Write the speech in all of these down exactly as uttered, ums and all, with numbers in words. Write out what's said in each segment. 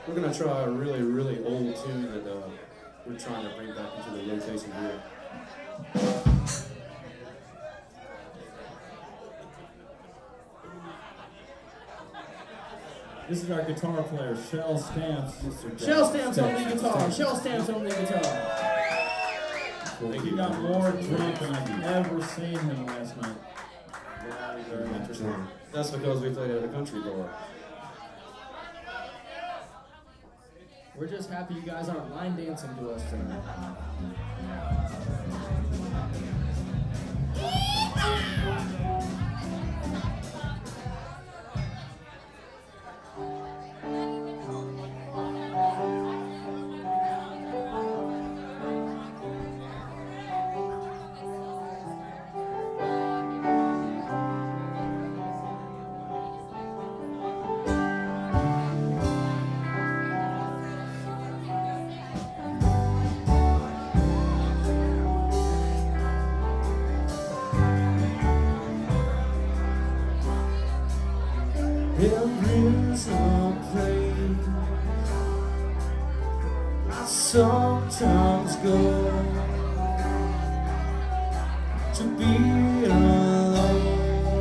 We're gonna try a really, really old tune that uh, we're trying to bring back into the rotation here. This is our guitar player, Shell Stamps. Shell Stamps on the guitar. Shell Stamps on the guitar. He got more drunk than I've ever seen him last night. Yeah, very interesting. That's because we played at a country bar. We're just happy you guys aren't line dancing to us tonight. There is a place I sometimes go to be alone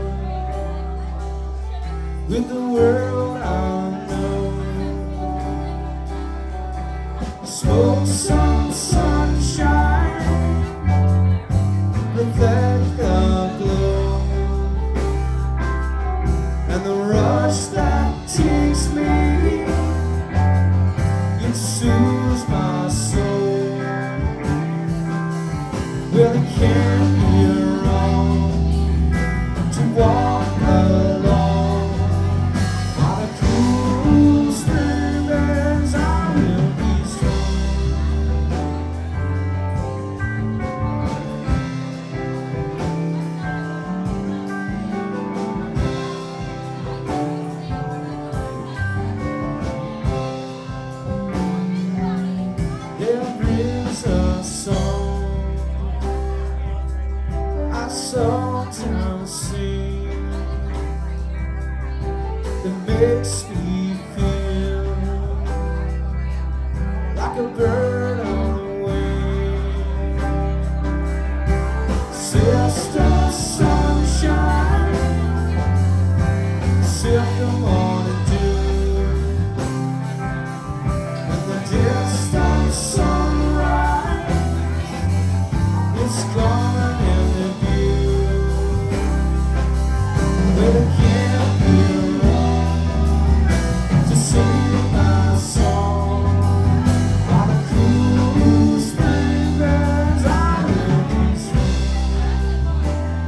with the world I know. Smoke some sunshine, reflect the glow, and the rush that takes me, it soothes my soul. Well, it can't be wrong to walk along by the cool spring winds. I will be strong. There is a song I sometimes sing that makes me feel like a bird on the wing. Sister sunshine, sip the morning dew, and the distant sunrise is coming into view. But it can't be wrong to sing my song by the cool spring winds. I will be strong.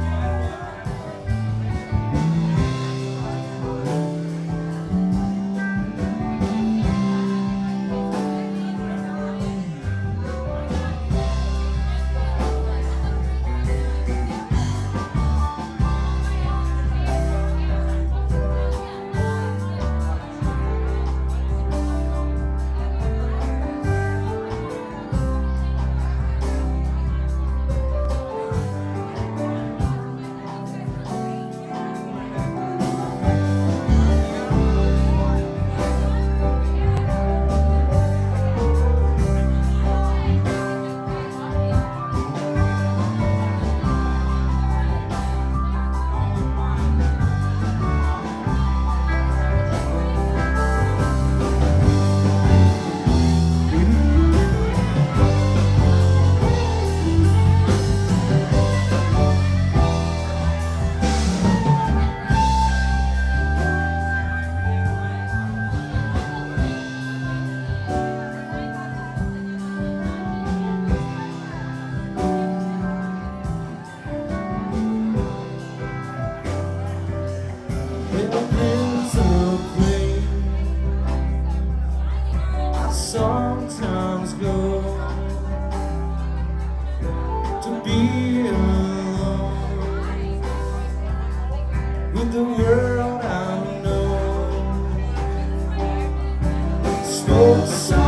There is a place I sometimes go to be alone with the world I know. Smoke some